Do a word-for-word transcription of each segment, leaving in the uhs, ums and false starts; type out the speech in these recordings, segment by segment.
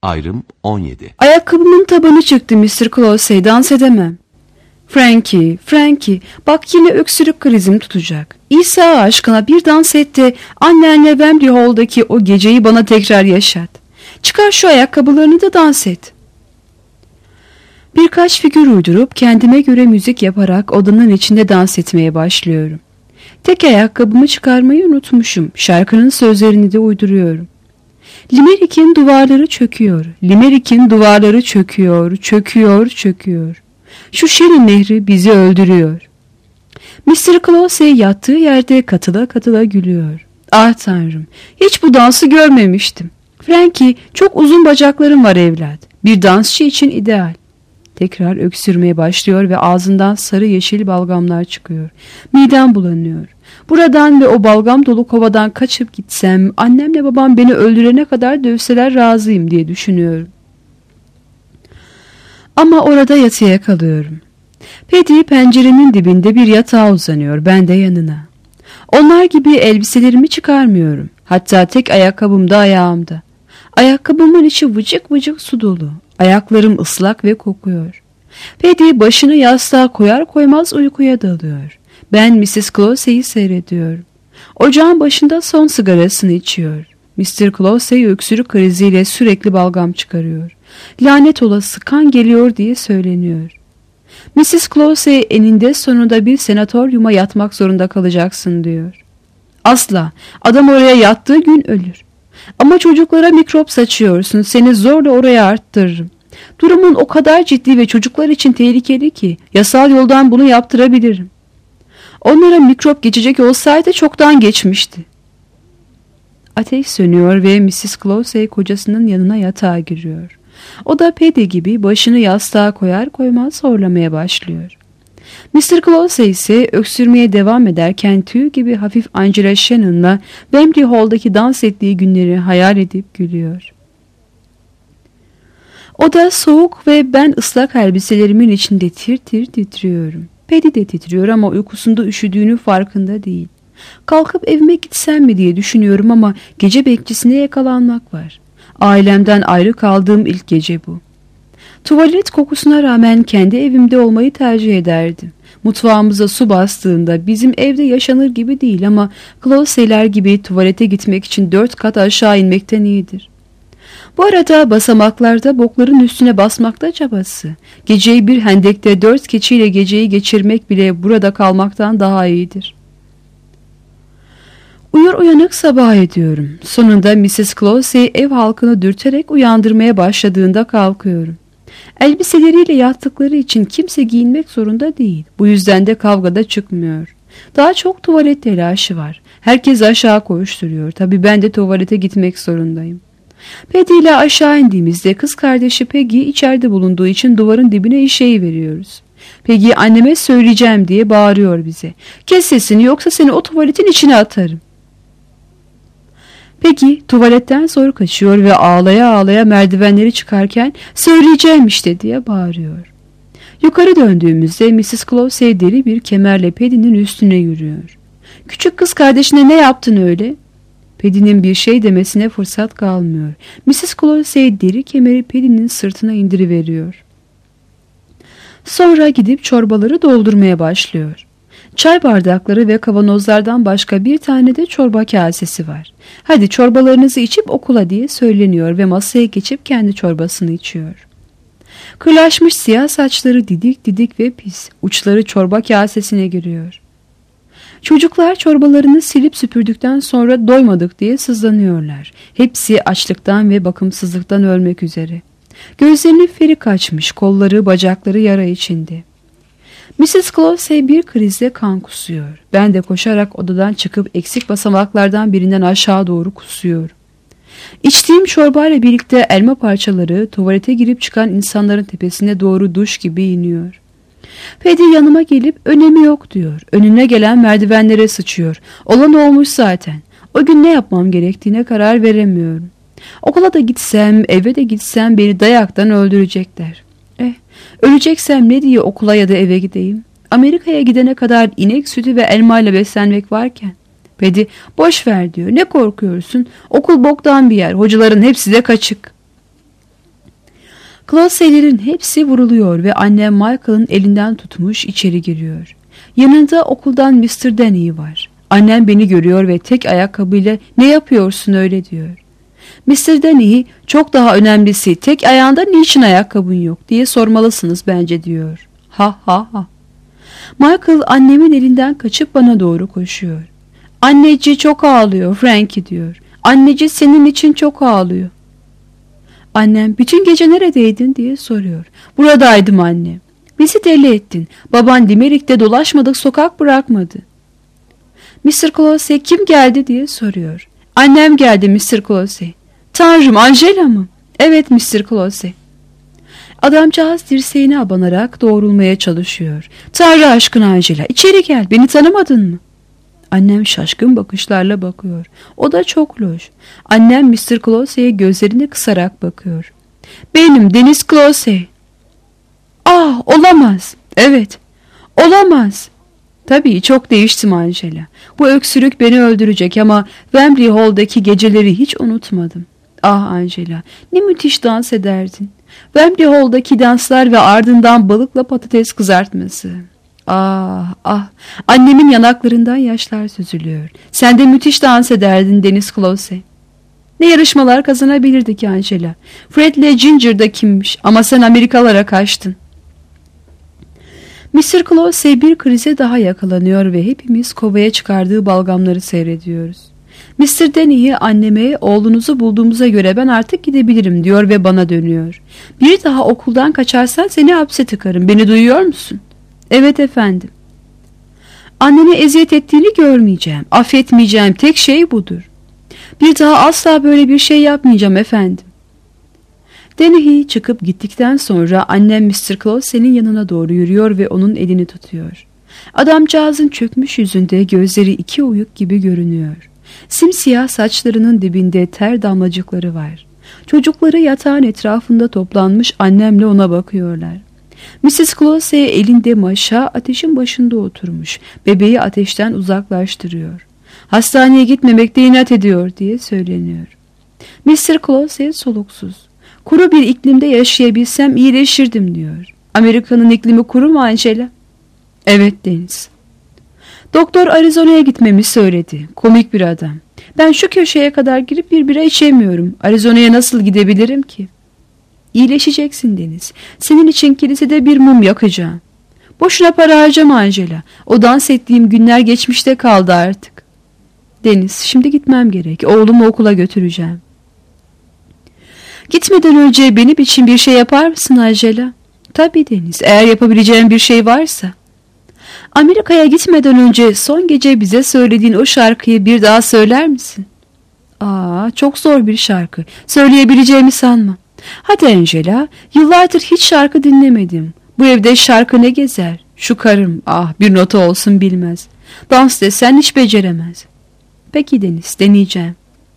Ayrım on yedi. Ayakkabımın tabanı çıktı mister Closey, dans edemem. Frankie, Frankie, bak yine öksürük krizim tutacak. İsa aşkına bir dans et de annenle Wembley Hall'daki o geceyi bana tekrar yaşat. Çıkar şu ayakkabılarını da dans et. Birkaç figür uydurup kendime göre müzik yaparak odanın içinde dans etmeye başlıyorum. Tek ayakkabımı çıkarmayı unutmuşum. Şarkının sözlerini de uyduruyorum. Limerick'in duvarları çöküyor. Limerick'in duvarları çöküyor, çöküyor, çöküyor. Şu Şirin Nehri bizi öldürüyor. mister Closey yattığı yerde katıla katıla gülüyor. Ah tanrım, hiç bu dansı görmemiştim. Frankie, çok uzun bacakların var evlat. Bir dansçı için ideal. Tekrar öksürmeye başlıyor ve ağzından sarı yeşil balgamlar çıkıyor. Midem bulanıyor. Buradan ve o balgam dolu kovadan kaçıp gitsem, annemle babam beni öldürene kadar dövseler razıyım diye düşünüyorum. Ama orada yatıya kalıyorum. Paddy pencerenin dibinde bir yatağa uzanıyor, ben de yanına. Onlar gibi elbiselerimi çıkarmıyorum. Hatta tek ayakkabım da ayağımda. Ayakkabımın içi vıcık vıcık su dolu. Ayaklarım ıslak ve kokuyor. Paddy başını yastığa koyar koymaz uykuya dalıyor. Ben missus Closey'i seyrediyorum. Ocağın başında son sigarasını içiyor. mister Closey öksürük kriziyle sürekli balgam çıkarıyor. Lanet olası kan geliyor diye söyleniyor. missus Closey eninde sonunda bir senatoryuma yatmak zorunda kalacaksın diyor. Asla, adam oraya yattığı gün ölür. Ama çocuklara mikrop saçıyorsun, seni zorla oraya arttırırım. Durumun o kadar ciddi ve çocuklar için tehlikeli ki yasal yoldan bunu yaptırabilirim. Onlara mikrop geçecek olsaydı çoktan geçmişti. Ateş sönüyor ve missus Closey kocasının yanına yatağa giriyor. O da Paddy gibi başını yastığa koyar koymaz horlamaya başlıyor. mister Closey ise öksürmeye devam ederken tüy gibi hafif Angela Shannon'la Wembley Hall'daki dans ettiği günleri hayal edip gülüyor. O da soğuk ve ben ıslak elbiselerimin içinde tir tir titriyorum. Paddy de titriyor ama uykusunda üşüdüğünü farkında değil. Kalkıp evime gitsem mi diye düşünüyorum ama gece bekçisine yakalanmak var. Ailemden ayrı kaldığım ilk gece bu. Tuvalet kokusuna rağmen kendi evimde olmayı tercih ederdim. Mutfağımıza su bastığında bizim evde yaşanır gibi değil ama Closey'ler gibi tuvalete gitmek için dört kat aşağı inmekten iyidir. Bu arada basamaklarda bokların üstüne basmakta çabası. Geceyi bir hendekte dört keçiyle geceyi geçirmek bile burada kalmaktan daha iyidir. Uyur uyanık sabah ediyorum. Sonunda missus Closey ev halkını dürterek uyandırmaya başladığında kalkıyorum. Elbiseleriyle yattıkları için kimse giyinmek zorunda değil. Bu yüzden de kavgada çıkmıyor. Daha çok tuvalet telaşı var. Herkes aşağı koşturuyor. Tabii ben de tuvalete gitmek zorundayım. Paddy ile aşağı indiğimizde kız kardeşi Peggy içeride bulunduğu için duvarın dibine işeyi veriyoruz. Peggy anneme söyleyeceğim diye bağırıyor bize. Kes sesini yoksa seni o tuvaletin içine atarım. Peggy tuvaletten zor kaçıyor ve ağlaya ağlaya merdivenleri çıkarken söyleyeceğim işte diye bağırıyor. Yukarı döndüğümüzde missus Closey deri bir kemerle Paddy'nin üstüne yürüyor. Küçük kız kardeşine ne yaptın öyle? Paddy'nin bir şey demesine fırsat kalmıyor. missus Closey deri kemeri Paddy'nin sırtına indiriveriyor. Sonra gidip çorbaları doldurmaya başlıyor. Çay bardakları ve kavanozlardan başka bir tane de çorba kasesi var. Hadi çorbalarınızı içip okula diye söyleniyor ve masaya geçip kendi çorbasını içiyor. Kırlaşmış siyah saçları didik didik ve pis. Uçları çorba kasesine giriyor. Çocuklar çorbalarını silip süpürdükten sonra doymadık diye sızlanıyorlar. Hepsi açlıktan ve bakımsızlıktan ölmek üzere. Gözlerinin feri kaçmış, kolları, bacakları yara içinde. missus Closey bir krizle kan kusuyor. Ben de koşarak odadan çıkıp eksik basamaklardan birinden aşağı doğru kusuyorum. İçtiğim çorbayla birlikte elma parçaları tuvalete girip çıkan insanların tepesine doğru duş gibi iniyor. Paddy yanıma gelip önemi yok diyor. Önüne gelen merdivenlere sıçıyor. Olan olmuş zaten. O gün ne yapmam gerektiğine karar veremiyorum. Okula da gitsem, eve de gitsem beni dayaktan öldürecekler. Eh, öleceksem ne diye okula ya da eve gideyim? Amerika'ya gidene kadar inek sütü ve elmayla beslenmek varken. Paddy boş ver diyor. Ne korkuyorsun? Okul boktan bir yer. Hocaların hepsi de kaçık. Closey'lerin hepsi vuruluyor ve annem Michael'ın elinden tutmuş içeri giriyor. Yanında okuldan mister Denny var. Annem beni görüyor ve tek ayakkabıyla "Ne yapıyorsun öyle?" diyor. mister Denny, "Çok daha önemlisi, tek ayağında niçin ayakkabın yok diye sormalısınız bence," diyor. Ha ha ha. Michael annemin elinden kaçıp bana doğru koşuyor. "Anneci çok ağlıyor Frankie," diyor. "Anneci senin için çok ağlıyor." Annem, "Bütün gece neredeydin?" diye soruyor. "Buradaydım anne." "Bizi deli ettin. Baban Limerick'te dolaşmadık sokak bırakmadı." mister Closey, "Kim geldi?" diye soruyor. "Annem geldi mister Closey." "Tanrım, Angela mı?" "Evet mister Closey." Adamcağız dirseğine abanarak doğrulmaya çalışıyor. "Tanrı aşkına Angela, içeri gel, beni tanımadın mı?" Annem şaşkın bakışlarla bakıyor. O da çok loş. Annem mister Closey'e gözlerini kısarak bakıyor. "Benim Deniz Closey." "Ah, olamaz." "Evet, olamaz." "Tabii çok değiştim Angela. Bu öksürük beni öldürecek ama Wembley Hall'daki geceleri hiç unutmadım." "Ah Angela, ne müthiş dans ederdin. Wembley Hall'daki danslar ve ardından balıkla patates kızartması." "Ah ah." Annemin yanaklarından yaşlar süzülüyor. "Sen de müthiş dans ederdin Deniz Closey." "Ne yarışmalar kazanabilirdik Angela. Fred'le Ginger da kimmiş ama sen Amerikalara kaçtın." mister Closey bir krize daha yakalanıyor ve hepimiz kovaya çıkardığı balgamları seyrediyoruz. mister Denny'ye anneme "Oğlunuzu bulduğumuza göre ben artık gidebilirim," diyor ve bana dönüyor. "Bir daha okuldan kaçarsan seni hapse tıkarım. Beni duyuyor musun?" "Evet efendim." "Annene eziyet ettiğini görmeyeceğim. Affetmeyeceğim tek şey budur." "Bir daha asla böyle bir şey yapmayacağım efendim." Dennehy çıkıp gittikten sonra annem mister Closey'nin yanına doğru yürüyor ve onun elini tutuyor. Adamcağızın çökmüş yüzünde gözleri iki oyuk gibi görünüyor. Simsiyah saçlarının dibinde ter damlacıkları var. Çocukları yatağın etrafında toplanmış annemle ona bakıyorlar. missis Closey elinde maşa ateşin başında oturmuş. Bebeği ateşten uzaklaştırıyor. "Hastaneye gitmemekte inat ediyor," diye söyleniyor. mister Closey soluksuz. "Kuru bir iklimde yaşayabilsem iyileşirdim," diyor. "Amerika'nın iklimi kuru mu Angela?" "Evet Deniz." "Doktor Arizona'ya gitmemi söyledi. Komik bir adam. Ben şu köşeye kadar girip bir bira içemiyorum. Arizona'ya nasıl gidebilirim ki?" "İyileşeceksin Deniz. Senin için kilisede bir mum yakacağım." "Boşuna para harcama Angela. O dans ettiğim günler geçmişte kaldı artık." "Deniz, şimdi gitmem gerek. Oğlumu okula götüreceğim." "Gitmeden önce benim için bir şey yapar mısın Angela?" "Tabii Deniz, eğer yapabileceğim bir şey varsa." "Amerika'ya gitmeden önce son gece bize söylediğin o şarkıyı bir daha söyler misin?" "Aa, çok zor bir şarkı. Söyleyebileceğimi sanma." "Hadi Angela, yıllardır hiç şarkı dinlemedim. Bu evde şarkı ne gezer? Şu karım, ah bir nota olsun bilmez. Dans desen hiç beceremez." "Peki Deniz, deneyeceğim."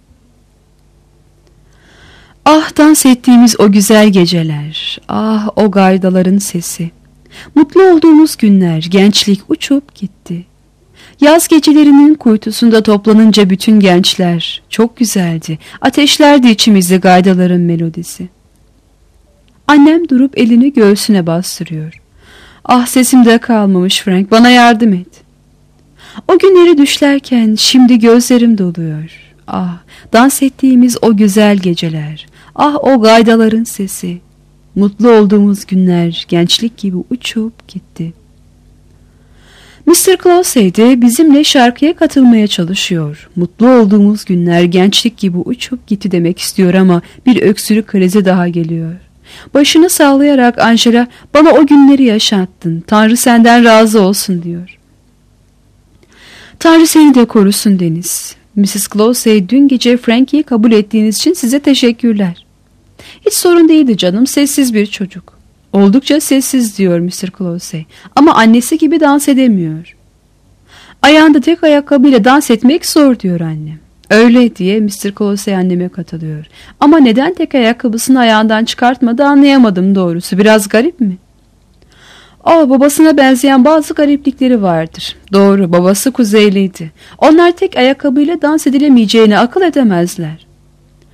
Ah dans ettiğimiz o güzel geceler, ah o gaydaların sesi. Mutlu olduğumuz günler, gençlik uçup gitti. Yaz gecelerinin kuytusunda toplanınca bütün gençler, çok güzeldi. Ateşlerdi içimizde gaydaların melodisi. Annem durup elini göğsüne bastırıyor. "Ah sesimde kalmamış Frank, bana yardım et." O günleri düşlerken şimdi gözlerim doluyor. Ah, dans ettiğimiz o güzel geceler, ah o gaydaların sesi. Mutlu olduğumuz günler gençlik gibi uçup gitti. mister Closey de bizimle şarkıya katılmaya çalışıyor. Mutlu olduğumuz günler gençlik gibi uçup gitti demek istiyor ama bir öksürük krizi daha geliyor. Başını sallayarak Angela, "Bana o günleri yaşattın. Tanrı senden razı olsun," diyor. "Tanrı seni de korusun Deniz. missis Closey, dün gece Frankie'yi kabul ettiğiniz için size teşekkürler." "Hiç sorun değildi canım, sessiz bir çocuk." "Oldukça sessiz," diyor mister Closey. "Ama annesi gibi dans edemiyor." "Ayağında tek ayakkabıyla dans etmek zor," diyor annem. "Öyle," diye mister Closey anneme katılıyor. "Ama neden tek ayakkabısını ayağından çıkartmadı anlayamadım doğrusu. Biraz garip mi?" "Aa, babasına benzeyen bazı gariplikleri vardır." "Doğru, babası Kuzeyliydi. Onlar tek ayakkabıyla dans edilemeyeceğini akıl edemezler."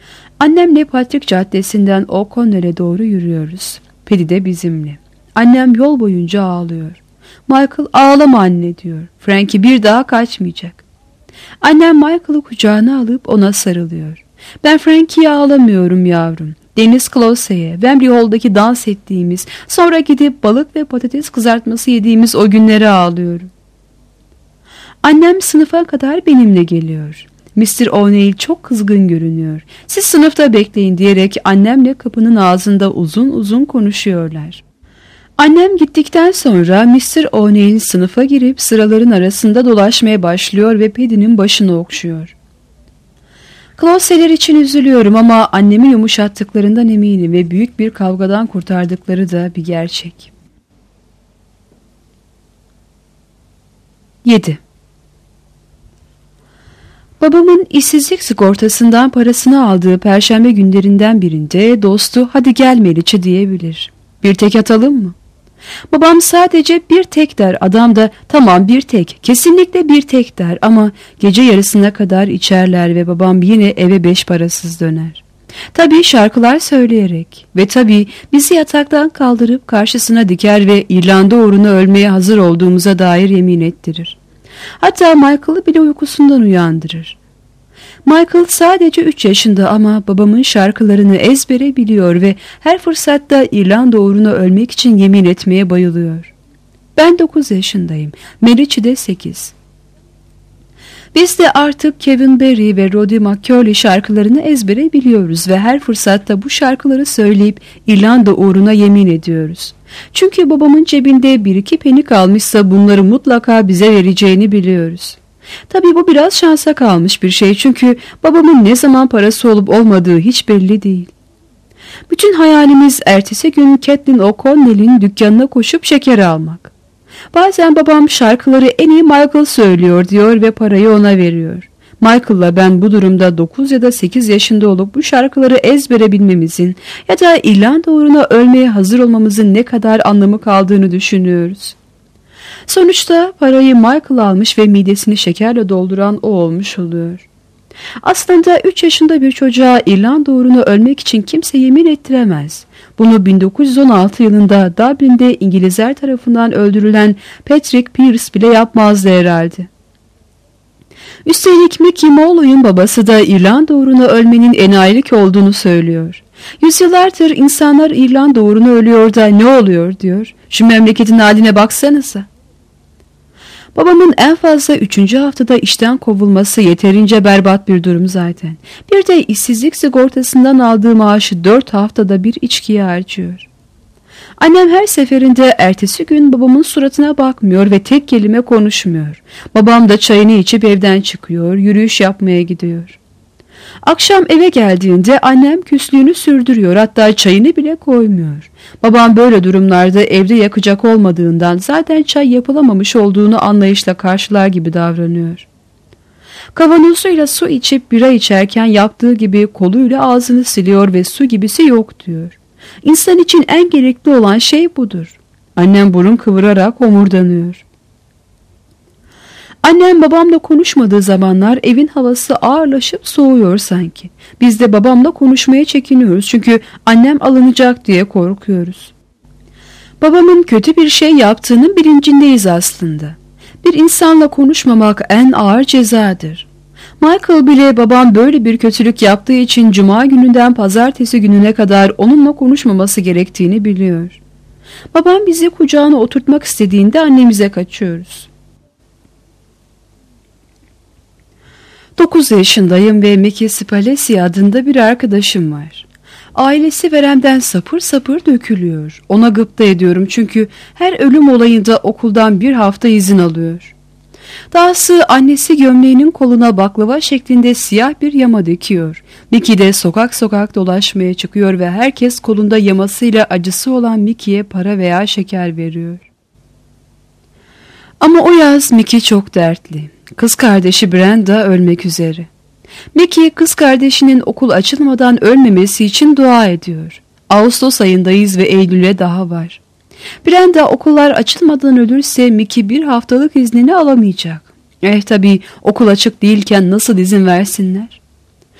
Annemle Patrick Caddesi'nden O'Connell'e doğru yürüyoruz. Paddy de bizimle. Annem yol boyunca ağlıyor. Michael ağlama anne diyor. Frankie bir daha kaçmayacak. Annem Michael'ı kucağına alıp ona sarılıyor. Ben Frankie'ye ağlamıyorum yavrum. Deniz Close'ye, Wembley Hall'daki dans ettiğimiz, sonra gidip balık ve patates kızartması yediğimiz o günlere ağlıyorum. Annem sınıfa kadar benimle geliyor. mister O'Neill çok kızgın görünüyor. Siz sınıfta bekleyin diyerek annemle kapının ağzında uzun uzun konuşuyorlar. Annem gittikten sonra mister O'Neill sınıfa girip sıraların arasında dolaşmaya başlıyor ve Paddy'nin başını okşuyor. Close'ler için üzülüyorum ama annemi yumuşattıklarından eminim ve büyük bir kavgadan kurtardıkları da bir gerçek. yedi. Babamın işsizlik sigortasından parasını aldığı perşembe günlerinden birinde dostu hadi gel Meriç'i diyebilir. Bir tek atalım mı? Babam sadece bir tek der, adam da tamam bir tek, kesinlikle bir tek der ama gece yarısına kadar içerler ve babam yine eve beş parasız döner. Tabii şarkılar söyleyerek ve tabii bizi yataktan kaldırıp karşısına diker ve İrlanda uğruna ölmeye hazır olduğumuza dair yemin ettirir. Hatta Michael'ı bile uykusundan uyandırır. Michael sadece üç yaşında ama babamın şarkılarını ezbere biliyor ve her fırsatta İrlanda uğruna ölmek için yemin etmeye bayılıyor. Ben dokuz yaşındayım, Meriç'i de sekiz. Biz de artık Kevin Barry ve Roddy McCurley şarkılarını ezbere biliyoruz ve her fırsatta bu şarkıları söyleyip İrlanda uğruna yemin ediyoruz. Çünkü babamın cebinde bir iki peni kalmışsa bunları mutlaka bize vereceğini biliyoruz. Tabii bu biraz şansa kalmış bir şey çünkü babamın ne zaman parası olup olmadığı hiç belli değil. Bütün hayalimiz ertesi gün Kathleen O'Connell'in dükkanına koşup şeker almak. Bazen babam şarkıları en iyi Michael söylüyor diyor ve parayı ona veriyor. Michael'la ben bu durumda dokuz ya da sekiz yaşında olup bu şarkıları ezbere bilmemizin ya da İrlanda uğruna ölmeye hazır olmamızın ne kadar anlamı kaldığını düşünüyoruz. Sonuçta parayı Michael almış ve midesini şekerle dolduran o olmuş oluyor. Aslında üç yaşında bir çocuğa İrlanda uğruna ölmek için kimse yemin ettiremez. Bunu bin dokuz yüz on altı yılında Dublin'de İngilizler tarafından öldürülen Patrick Pearse bile yapmazdı herhalde. Üstelik Mickey Molloy'un babası da İrlanda uğruna ölmenin enayilik olduğunu söylüyor. Yüzyıllardır insanlar İrlanda uğruna ölüyor da ne oluyor diyor. Şu memleketin haline baksanıza. Babamın en fazla üçüncü haftada işten kovulması yeterince berbat bir durum zaten. Bir de işsizlik sigortasından aldığı maaşı dört haftada bir içkiye harcıyor. Annem her seferinde ertesi gün babamın suratına bakmıyor ve tek kelime konuşmuyor. Babam da çayını içip evden çıkıyor, yürüyüş yapmaya gidiyor. Akşam eve geldiğinde annem küslüğünü sürdürüyor, hatta çayını bile koymuyor. Babam böyle durumlarda evde yakacak olmadığından zaten çay yapılamamış olduğunu anlayışla karşılar gibi davranıyor. Kavanozuyla su içip bira içerken yaptığı gibi koluyla ağzını siliyor ve su gibisi yok diyor. İnsan için en gerekli olan şey budur. Annem burun kıvırarak homurdanıyor. Annem babamla konuşmadığı zamanlar evin havası ağırlaşıp soğuyor sanki. Biz de babamla konuşmaya çekiniyoruz çünkü annem alınacak diye korkuyoruz. Babamın kötü bir şey yaptığının bilincindeyiz aslında. Bir insanla konuşmamak en ağır cezadır. Michael bile babam böyle bir kötülük yaptığı için cuma gününden pazartesi gününe kadar onunla konuşmaması gerektiğini biliyor. Babam bizi kucağına oturtmak istediğinde annemize kaçıyoruz. dokuz yaşındayım ve Mickey Spalesi adında bir arkadaşım var. Ailesi veremden sapır sapır dökülüyor. Ona gıpta ediyorum çünkü her ölüm olayında okuldan bir hafta izin alıyor. Dahası annesi gömleğinin koluna baklava şeklinde siyah bir yama dikiyor. Mickey de sokak sokak dolaşmaya çıkıyor ve herkes kolunda yamasıyla acısı olan Mickey'ye para veya şeker veriyor. Ama o yaz Mickey çok dertli. Kız kardeşi Brenda ölmek üzere. Mickey kız kardeşinin okul açılmadan ölmemesi için dua ediyor. Ağustos ayındayız ve Eylül'e daha var. Brenda okullar açılmadan ölürse Mickey bir haftalık iznini alamayacak. Eh tabii okul açık değilken nasıl izin versinler?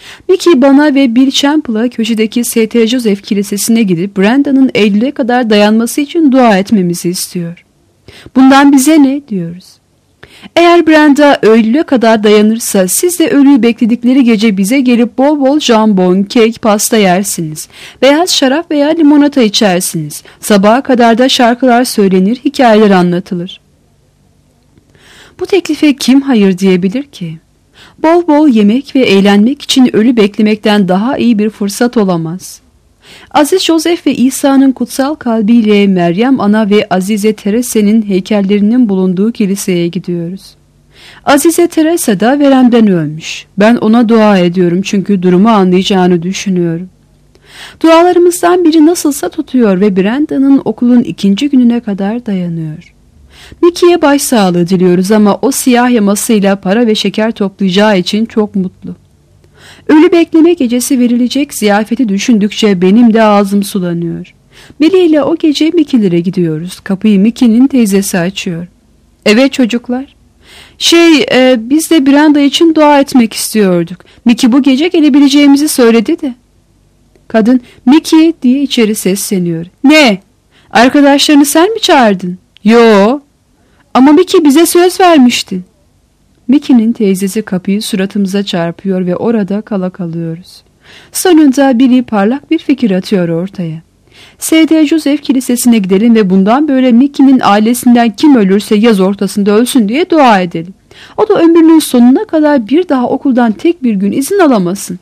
Mickey bana ve Bill Chample'a köşedeki S T Joseph Kilisesi'ne gidip Brenda'nın Eylül'e kadar dayanması için dua etmemizi istiyor. Bundan bize ne diyoruz. Eğer Brenda Eylül'e kadar dayanırsa siz de ölüyü bekledikleri gece bize gelip bol bol jambon, kek, pasta yersiniz. Beyaz şarap veya limonata içersiniz. Sabaha kadar da şarkılar söylenir, hikayeler anlatılır. Bu teklife kim hayır diyebilir ki? Bol bol yemek ve eğlenmek için ölü beklemekten daha iyi bir fırsat olamaz. Aziz Joseph ve İsa'nın kutsal kalbiyle Meryem Ana ve Azize Teresa'nın heykellerinin bulunduğu kiliseye gidiyoruz. Azize Teresa da veremden ölmüş. Ben ona dua ediyorum çünkü durumu anlayacağını düşünüyorum. Dualarımızdan biri nasılsa tutuyor ve Brenda'nın okulun ikinci gününe kadar dayanıyor. Mickey'e başsağlığı diliyoruz ama o siyah yamasıyla para ve şeker toplayacağı için çok mutlu. Ölü bekleme gecesi verilecek ziyafeti düşündükçe benim de ağzım sulanıyor. Billy ile o gece Mickey'lere gidiyoruz. Kapıyı Mickey'nin teyzesi açıyor. Evet çocuklar. Şey e, biz de Brenda için dua etmek istiyorduk. Mickey bu gece gelebileceğimizi söyledi de. Kadın Mickey diye içeri sesleniyor. Ne? Arkadaşlarını sen mi çağırdın? Yo. Ama Mickey bize söz vermiştin. Mickey'nin teyzesi kapıyı suratımıza çarpıyor ve orada kala kalıyoruz. Sonunda Billy parlak bir fikir atıyor ortaya. S D Joseph Kilisesi'ne gidelim ve bundan böyle Mickey'nin ailesinden kim ölürse yaz ortasında ölsün diye dua edelim. O da ömrünün sonuna kadar bir daha okuldan tek bir gün izin alamasın.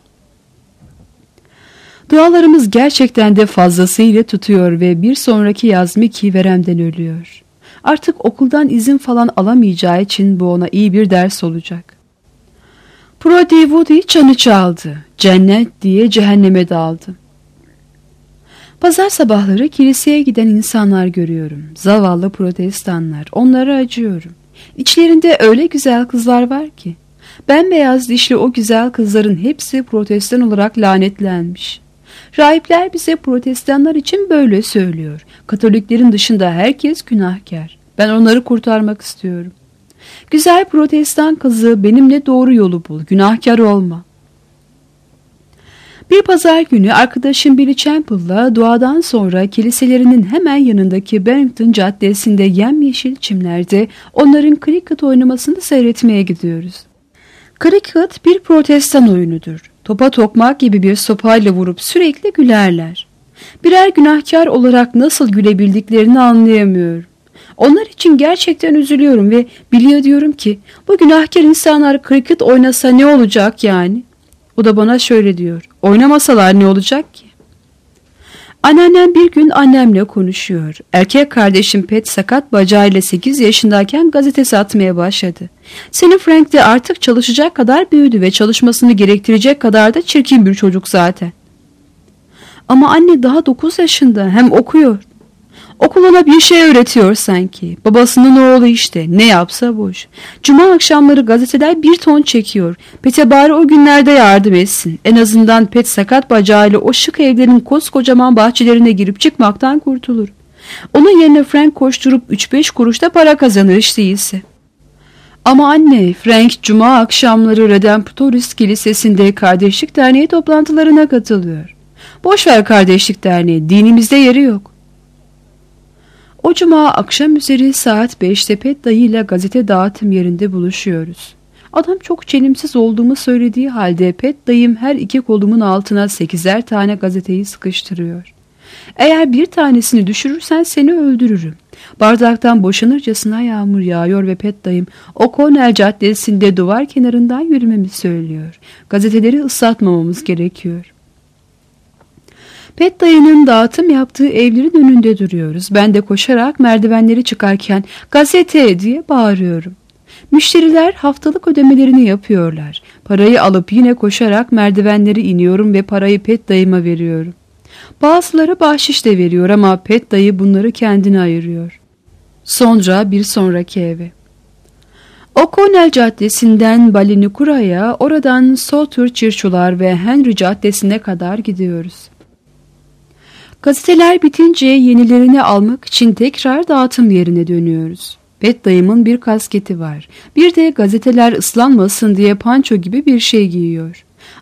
Dualarımız gerçekten de fazlasıyla tutuyor ve bir sonraki yaz Mickey veremden ölüyor. Artık okuldan izin falan alamayacağı için bu ona iyi bir ders olacak. Brody Woody çanı çaldı. Cennet diye cehenneme daldı. Pazar sabahları kiliseye giden insanlar görüyorum. Zavallı protestanlar. Onlara acıyorum. İçlerinde öyle güzel kızlar var ki. Bembeyaz dişli o güzel kızların hepsi protestan olarak lanetlenmiş. Rahipler bize protestanlar için böyle söylüyor. Katoliklerin dışında herkes günahkar. Ben onları kurtarmak istiyorum. Güzel protestan kızı benimle doğru yolu bul. Günahkar olma. Bir pazar günü arkadaşım Billy Chample'la duadan sonra kiliselerinin hemen yanındaki Barrington Caddesi'nde yemyeşil çimlerde onların cricket oynamasını seyretmeye gidiyoruz. Cricket bir protestan oyunudur. Topa tokmak gibi bir sopayla vurup sürekli gülerler. Birer günahkar olarak nasıl gülebildiklerini anlayamıyorum. Onlar için gerçekten üzülüyorum ve biliyor diyorum ki bu günahkar insanlar cricket oynasa ne olacak yani? O da bana şöyle diyor. Oynamasalar ne olacak ki? Anneannem bir gün annemle konuşuyor. Erkek kardeşim Pet sakat bacağıyla sekiz yaşındayken gazete satmaya başladı. Senin Frank de artık çalışacak kadar büyüdü ve çalışmasını gerektirecek kadar da çirkin bir çocuk zaten. Ama anne daha dokuz yaşında, hem okuyor. Okul ona bir şey öğretiyor sanki. Babasının oğlu işte, ne yapsa boş. Cuma akşamları gazeteler bir ton çekiyor. Pet'e bari o günlerde yardım etsin. En azından Pet sakat bacağıyla o şık evlerin koskocaman bahçelerine girip çıkmaktan kurtulur. Onun yerine Frank koşturup üç beş kuruşta para kazanır hiç değilse. Ama anne, Frank cuma akşamları Redemptoris Kilisesi'nde Kardeşlik Derneği toplantılarına katılıyor. Boşver Kardeşlik Derneği, dinimizde yeri yok. O cuma akşam üzeri saat beşte Pet dayıyla gazete dağıtım yerinde buluşuyoruz. Adam çok çelimsiz olduğumu söylediği halde Pet dayım her iki kolumun altına sekizer tane gazeteyi sıkıştırıyor. Eğer bir tanesini düşürürsen seni öldürürüm. Bardaktan boşanırcasına yağmur yağıyor ve Pet dayım O'Connell Caddesi'nde duvar kenarından yürümemi söylüyor. Gazeteleri ıslatmamamız gerekiyor. Pet dayının dağıtım yaptığı evlerin önünde duruyoruz. Ben de koşarak merdivenleri çıkarken gazete diye bağırıyorum. Müşteriler haftalık ödemelerini yapıyorlar. Parayı alıp yine koşarak merdivenleri iniyorum ve parayı Pet dayıma veriyorum. Bazıları bahşiş de veriyor ama Pet dayı bunları kendine ayırıyor. Sonra bir sonraki eve. O'Connell Caddesi'nden Balinikura'ya, oradan Southern Church'lar ve Henry Caddesi'ne kadar gidiyoruz. Gazeteler bitince yenilerini almak için tekrar dağıtım yerine dönüyoruz. Pet dayımın bir kasketi var. Bir de gazeteler ıslanmasın diye panço gibi bir şey giyiyor.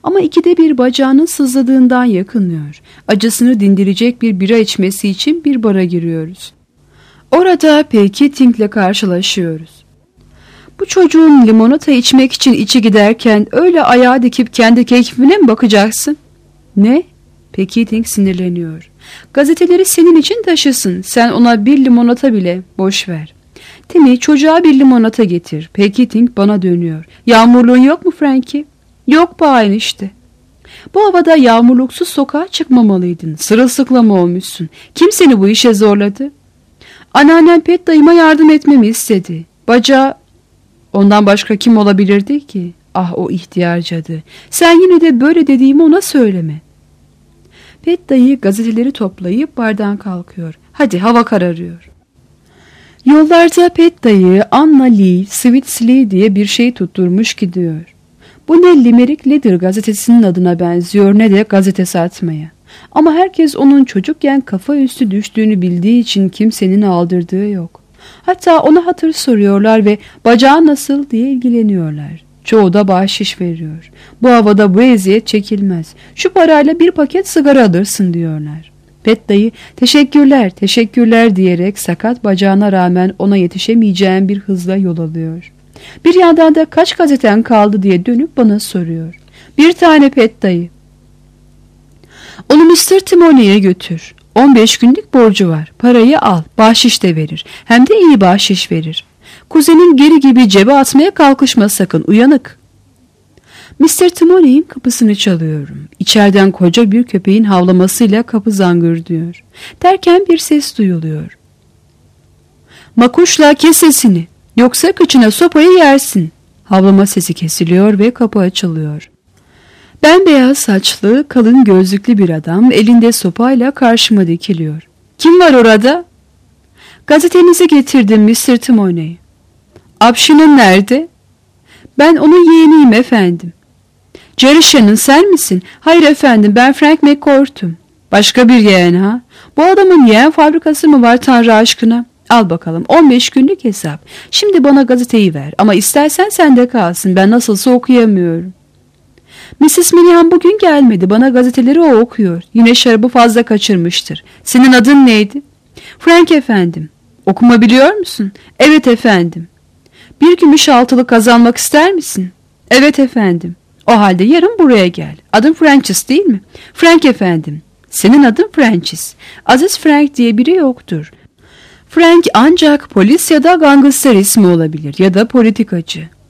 Ama ikide bir bacağının sızladığından yakınıyor. Acısını dindirecek bir bira içmesi için bir bara giriyoruz. Orada Peggy Keating'le karşılaşıyoruz. Bu çocuğun limonata içmek için içi giderken öyle ayağa dikip kendi keyfine mi bakacaksın? Ne? Peggy Keating sinirleniyor. Gazeteleri senin için taşısın. Sen ona bir limonata bile boş ver. Timmy, çocuğa bir limonata getir. Peggy Keating bana dönüyor. Yağmurluğun yok mu Frankie? Yok bayan işte. Bu havada yağmurluksuz sokağa çıkmamalıydın. Sırılsıklam olmuşsun. Kim seni bu işe zorladı? Anneannem Pet dayıma yardım etmemi istedi. Bacağı... Ondan başka kim olabilirdi ki? Ah, o ihtiyar cadı. Sen yine de böyle dediğimi ona söyleme. Pet dayı gazeteleri toplayıp bardan kalkıyor. Hadi, hava kararıyor. Yollarda Pet dayı Anna Lee, Sweet Lee diye bir şey tutturmuş gidiyor. Bu ne Limerick Leader gazetesinin adına benziyor ne de gazete satmaya. Ama herkes onun çocukken kafa üstü düştüğünü bildiği için kimsenin aldırdığı yok. Hatta ona hatır soruyorlar ve bacağı nasıl diye ilgileniyorlar. Çoğu da bahşiş veriyor. Bu havada bu eziyet çekilmez. Şu parayla bir paket sigara alırsın diyorlar. Pet dayı teşekkürler teşekkürler diyerek sakat bacağına rağmen ona yetişemeyeceğim bir hızla yol alıyor. Bir yandan da kaç gazeten kaldı diye dönüp bana soruyor. Bir tane Pet dayı. Onu mister Timoney'e götür. on beş günlük borcu var. Parayı al. Bahşiş de verir. Hem de iyi bahşiş verir. Kuzenin geri gibi cebe atmaya kalkışma sakın. Uyanık. mister Timoney'in kapısını çalıyorum. İçeriden koca bir köpeğin havlamasıyla kapı zangırdıyor. Derken bir ses duyuluyor. Makuşla kes sesini. Yoksa kıçına sopayı yersin. Havlama sesi kesiliyor ve kapı açılıyor. Bembeyaz saçlı, kalın gözlüklü bir adam elinde sopayla karşıma dikiliyor. Kim var orada? Gazetenizi getirdim mister Timoney. Apşinin nerede? Ben onun yeğeniyim efendim. Jerry Shannon sen misin? Hayır efendim, ben Frank McCourt'um. Başka bir yeğen ha? Bu adamın yeğen fabrikası mı var Tanrı aşkına? Al bakalım on beş günlük hesap. Şimdi bana gazeteyi ver ama istersen sende kalsın. Ben nasılsa okuyamıyorum. missis Minihan bugün gelmedi. Bana gazeteleri o okuyor. Yine şarabı fazla kaçırmıştır. Senin adın neydi? Frank efendim. Okuma biliyor musun? Evet efendim. Bir gümüş altılı kazanmak ister misin? Evet efendim. O halde yarın buraya gel. Adın Francis değil mi? Frank efendim. Senin adın Francis. Aziz Frank diye biri yoktur. Frank ancak polis ya da gangster ismi olabilir ya da politikacı.